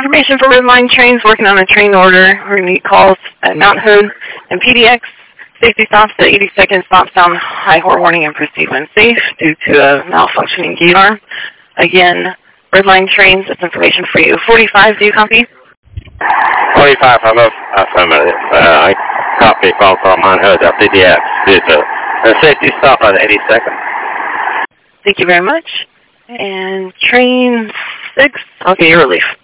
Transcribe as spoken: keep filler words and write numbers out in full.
Information for Redline trains working on a train order. We're going to need calls at Mount Hood and P D X. Safety stops at eighty seconds, stop sound, high horn warning, and proceed when safe due to a malfunctioning gate arm. Again, Redline trains, that's information for you. forty-five, do you copy? forty-five, I'm affirmative. Uh, I copy call from Mount Hood at P D X due to a safety stop at eighty seconds. Thank you very much. And train six, okay, your relief.